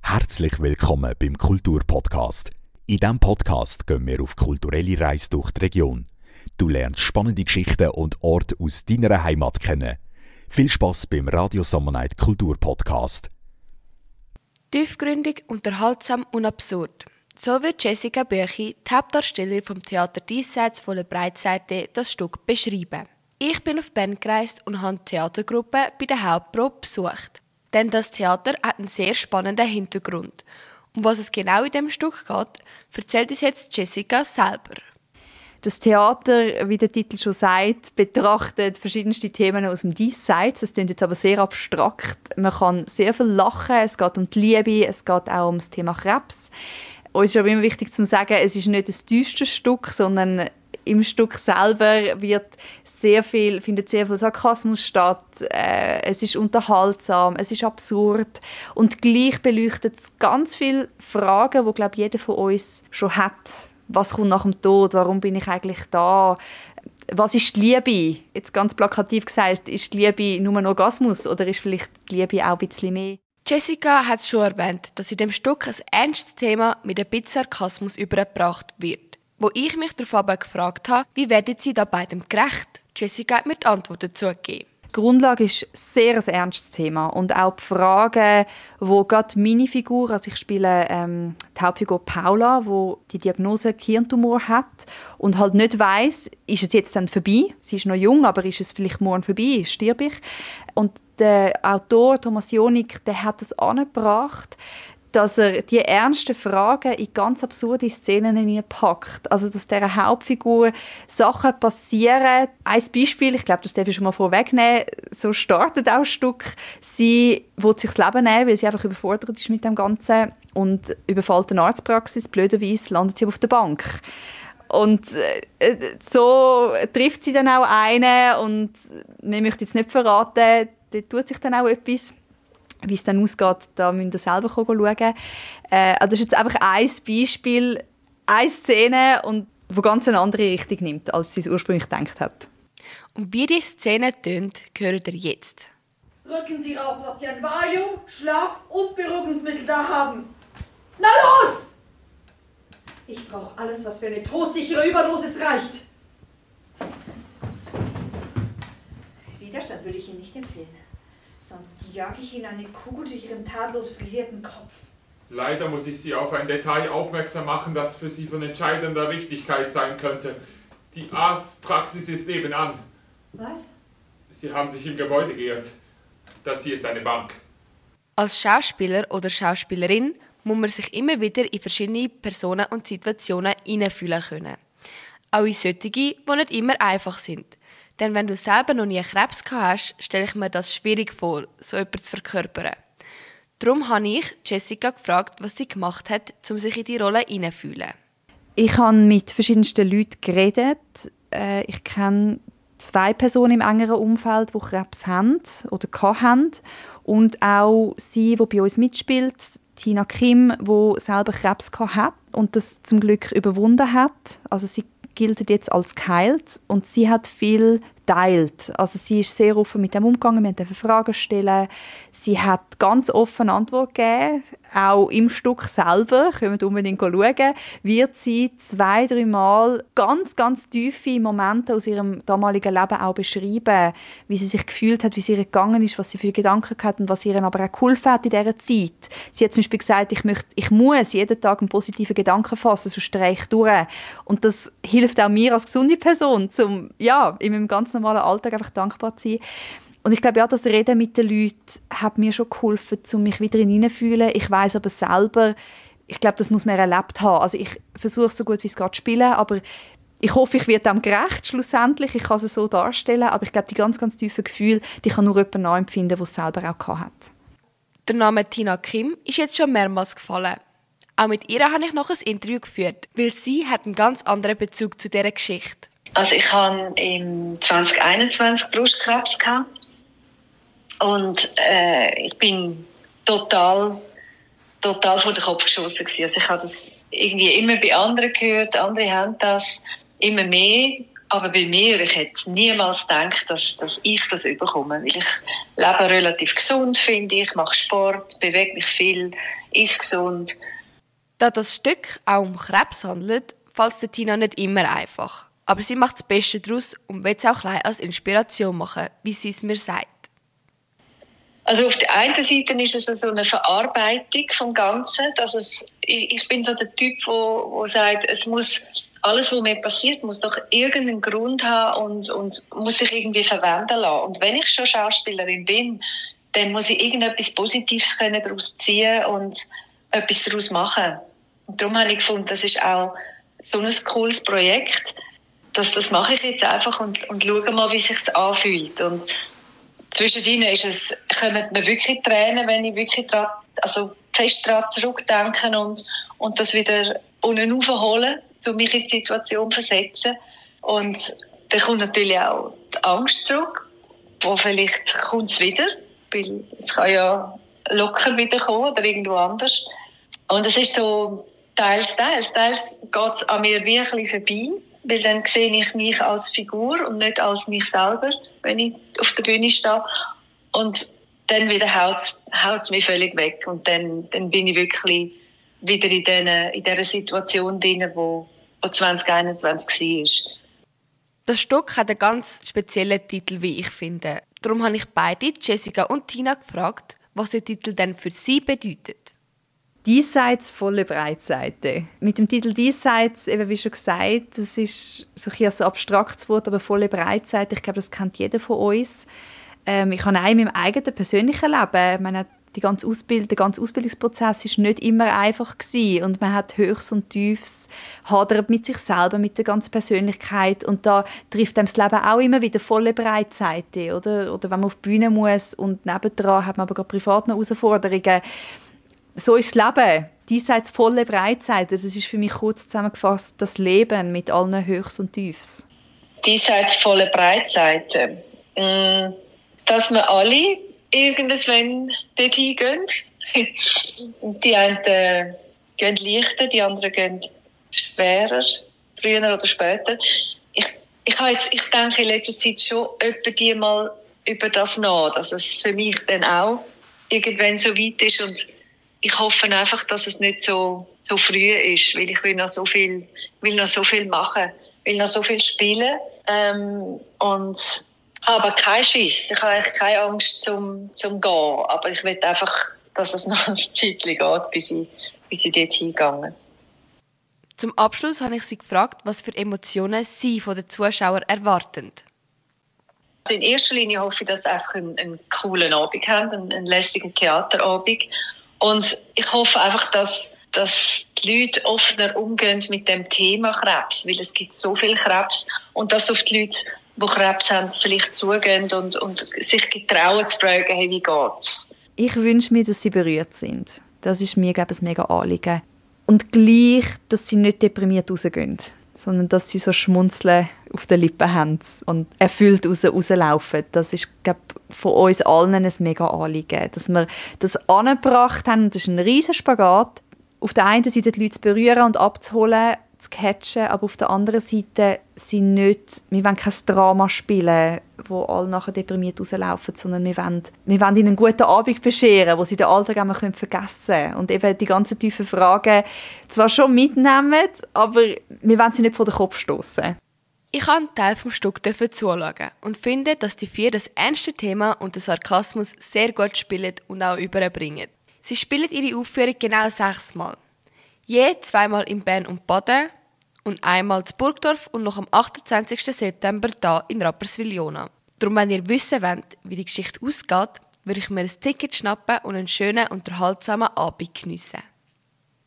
Herzlich willkommen beim Kulturpodcast. In diesem Podcast gehen wir auf kulturelle Reise durch die Region. Du lernst spannende Geschichten und Orte aus deiner Heimat kennen. Viel Spass beim Radio Summer Night Kulturpodcast. Tiefgründig, unterhaltsam und absurd. So wird Jessica Büchi, die Hauptdarstellerin vom Theater Diesseits von der Breitseite, das Stück beschreiben. Ich bin auf Bern gereist und habe die Theatergruppe bei der Hauptprobe besucht. Denn das Theater hat einen sehr spannenden Hintergrund. Um was es genau in diesem Stück geht, erzählt uns jetzt Jessica selber. Das Theater, wie der Titel schon sagt, betrachtet verschiedenste Themen aus dem Diesseits. Das klingt jetzt aber sehr abstrakt. Man kann sehr viel lachen. Es geht um die Liebe, es geht auch um das Thema Krebs. Uns ist aber immer wichtig zu sagen, es ist nicht das tiefste Stück, sondern im Stück selber findet sehr viel Sarkasmus statt. Es ist unterhaltsam, es ist absurd und gleich beleuchtet es ganz viele Fragen, die, glaube ich, jeder von uns schon hat. Was kommt nach dem Tod? Warum bin ich eigentlich da? Was ist die Liebe? Jetzt ganz plakativ gesagt, ist die Liebe nur ein Orgasmus oder ist vielleicht die Liebe auch ein bisschen mehr? Jessica hat es schon erwähnt, dass in dem Stück ein ernstes Thema mit ein bisschen Sarkasmus übergebracht wird. Wo ich mich darauf gefragt habe, wie werden sie da beidem gerecht? Jessica hat mir die Antwort dazu gegeben. Die Grundlage ist sehr ein ernstes Thema und auch die Fragen, wo gerade meine Figur, also ich spiele die Hauptfigur Paula, wo die Diagnose Hirntumor hat und halt nicht weiss, ist es jetzt dann vorbei? Sie ist noch jung, aber ist es vielleicht morgen vorbei? Stirb ich? Und der Autor Thomas Jonig, der hat es angebracht, dass er die ernsten Fragen in ganz absurde Szenen hineinpackt. Also, dass dieser Hauptfigur Sachen passieren. Ein Beispiel, ich glaube, das darf ich schon mal vorwegnehmen, so startet auch ein Stück. Sie will sich das Leben nehmen, weil sie einfach überfordert ist mit dem Ganzen und überfällt eine Arztpraxis. Blöderweise landet sie auf der Bank. Und so trifft sie dann auch einen und ich möchte jetzt nicht verraten, da tut sich dann auch etwas. Wie es dann ausgeht, da müsst ihr selber schauen. Also das ist jetzt einfach ein Beispiel, eine Szene, die ganz eine andere Richtung nimmt, als sie es ursprünglich gedacht hat. Und wie die Szene tönt, hört ihr jetzt. Rücken Sie raus, was Sie an Valium, Schlaf- und Beruhigungsmittel da haben. Na los! Ich brauche alles, was für eine todsichere Überdosis reicht. Widerstand würde ich Ihnen nicht empfehlen. Sonst jage ich Ihnen eine Kugel durch Ihren tadellos frisierten Kopf. Leider muss ich Sie auf ein Detail aufmerksam machen, das für Sie von entscheidender Wichtigkeit sein könnte. Die Arztpraxis ist nebenan. Was? Sie haben sich im Gebäude geirrt. Das hier ist eine Bank. Als Schauspieler oder Schauspielerin muss man sich immer wieder in verschiedene Personen und Situationen hineinfühlen können. Auch in solche, die nicht immer einfach sind. Denn wenn du selber noch nie Krebs gehabt hast, stelle ich mir das schwierig vor, so etwas zu verkörpern. Darum habe ich Jessica gefragt, was sie gemacht hat, um sich in die Rolle hineinzufühlen. Ich habe mit verschiedensten Leuten geredet. Ich kenne 2 Personen im engeren Umfeld, die Krebs haben oder hatten. Und auch sie, die bei uns mitspielt, Tina Kim, die selber Krebs hat und das zum Glück überwunden hat. Also sie gilt jetzt als geheilt und sie hat viel teilt. Also sie ist sehr offen mit dem umgegangen, wir durften Fragen stellen. Sie hat ganz offen Antwort gegeben, auch im Stück selber, könnt ihr unbedingt schauen, wird sie 2-3 Mal ganz, ganz tiefe Momente aus ihrem damaligen Leben auch beschreiben, wie sie sich gefühlt hat, wie es ihr gegangen ist, was sie für Gedanken hatte und was ihr aber auch geholfen hat in dieser Zeit. Sie hat zum Beispiel gesagt, ich muss jeden Tag einen positiven Gedanken fassen, sonst drehe ich durch. Und das hilft auch mir als gesunde Person, in meinem ganz normalen Alltag einfach dankbar zu sein. Und ich glaube, das Reden mit den Leuten hat mir schon geholfen, um mich wieder hineinzufühlen. Ich weiss aber selber, ich glaube, das muss man erlebt haben. Also ich versuche so gut wie es geht zu spielen, aber ich hoffe, ich werde dem gerecht schlussendlich. Ich kann es so darstellen, aber ich glaube, die ganz, ganz tiefen Gefühle, die kann nur jemand nachempfinden, der es selber auch gehabt hat. Der Name Tina Kim ist jetzt schon mehrmals gefallen. Auch mit ihr habe ich noch ein Interview geführt, weil sie hat einen ganz anderen Bezug zu dieser Geschichte. Also ich hatte im 2021 Brustkrebs und ich bin total vor den Kopf geschossen gewesen. Also ich habe das irgendwie immer bei anderen gehört, andere haben das immer mehr, aber bei mir, ich hätte niemals gedacht, dass ich das überkomme. Ich lebe relativ gesund, finde ich, mache Sport, bewege mich viel. iss gesund. Da das Stück auch um Krebs handelt, fällt es Tina nicht immer einfach. Aber sie macht das Beste daraus und will es auch gleich als Inspiration machen, wie sie es mir sagt. Also auf der einen Seite ist es so eine Verarbeitung vom Ganzen, dass ich bin so der Typ, wo sagt, es muss alles, was mir passiert, muss doch irgendeinen Grund haben und muss sich irgendwie verwenden lassen. Und wenn ich schon Schauspielerin bin, dann muss ich irgendetwas Positives daraus ziehen und etwas daraus machen. Und darum habe ich gefunden, das ist auch so ein cooles Projekt, das mache ich jetzt einfach und schaue mal, wie es sich anfühlt. Und zwischendrin kommen mir wirklich Tränen, wenn ich wirklich fest daran zurückdenke und das wieder unten aufholen, um mich in die Situation zu versetzen. Und dann kommt natürlich auch die Angst zurück, wo vielleicht kommt es wieder, weil es kann ja locker wieder kommen oder irgendwo anders. Und es ist so teils geht es an mir wie ein bisschen vorbei, weil dann sehe ich mich als Figur und nicht als mich selber, wenn ich auf der Bühne stehe. Und dann wieder haut es mich völlig weg. Und dann bin ich wirklich wieder in dieser Situation drin, wo 2021 war. Das Stück hat einen ganz speziellen Titel, wie ich finde. Darum habe ich beide, Jessica und Tina, gefragt, was der Titel denn für sie bedeutet. «Diesseits volle Breitseite». Mit dem Titel «Diesseits», eben wie schon gesagt, das ist so ein abstraktes Wort, aber volle Breitseite, ich glaube, das kennt jeder von uns. Ich habe auch in meinem eigenen persönlichen Leben, ich meine, der ganze Ausbildungsprozess war nicht immer einfach gewesen und man hat Höchst und Tiefs, hadert mit sich selber, mit der ganzen Persönlichkeit und da trifft einem das Leben auch immer wieder volle Breitseite, oder wenn man auf die Bühne muss und nebendran hat man aber gerade privat noch Herausforderungen. So ist das Leben. Diesseits volle Breitseite, das ist für mich kurz zusammengefasst das Leben mit allen Höchst und Tiefs. Diesseits volle Breitseite. Dass wir alle irgendwann dorthin gehen. Die einen gehen leichter, die anderen gehen schwerer, früher oder später. Ich denke in letzter Zeit schon etwa die mal über das nach, dass es für mich dann auch irgendwann so weit ist und ich hoffe einfach, dass es nicht so früh ist, weil ich will noch so viel machen, will noch so viel spielen und habe keinen Schiss. Ich habe eigentlich keine Angst zum Gehen, aber ich will einfach, dass es noch ein Zeitchen geht, bis ich dort hingehe. Zum Abschluss habe ich sie gefragt, was für Emotionen sie von den Zuschauern erwarten. In erster Linie hoffe ich, dass sie einfach einen coolen Abend haben, einen lässigen Theaterabend. Und ich hoffe einfach, dass die Leute offener umgehen mit dem Thema Krebs, weil es gibt so viel Krebs und dass auf die Leute, die Krebs haben, vielleicht zugehen und sich getrauen zu fragen, hey, wie geht's? Ich wünsche mir, dass sie berührt sind. Das ist mir, glaube ich, ein mega Anliegen. Und gleich, dass sie nicht deprimiert rausgehen, sondern dass sie so Schmunzeln auf den Lippen haben und erfüllt rauslaufen. Das ist, glaube ich, von uns allen ein mega Anliegen. Dass wir das angebracht haben, das ist ein riesen Spagat. Auf der einen Seite die Leute zu berühren und abzuholen, zu catchen, aber auf der anderen Seite wir wollen kein Drama spielen, wo alle nachher deprimiert rauslaufen, sondern wir wollen ihnen einen guten Abend bescheren, wo sie den Alltag einmal vergessen können und eben die ganzen tiefen Fragen zwar schon mitnehmen, aber wir wollen sie nicht vor den Kopf stoßen. Ich habe einen Teil vom Stück zuschauen und finde, dass die vier das ernste Thema und den Sarkasmus sehr gut spielen und auch überbringen. Sie spielen ihre Aufführung genau 6 Mal. Je 2-mal in Bern und Baden und einmal in Burgdorf und noch am 28. September hier in Rapperswil-Jona. Darum, wenn ihr wissen wollt, wie die Geschichte ausgeht, würde ich mir ein Ticket schnappen und einen schönen, unterhaltsamen Abend geniessen.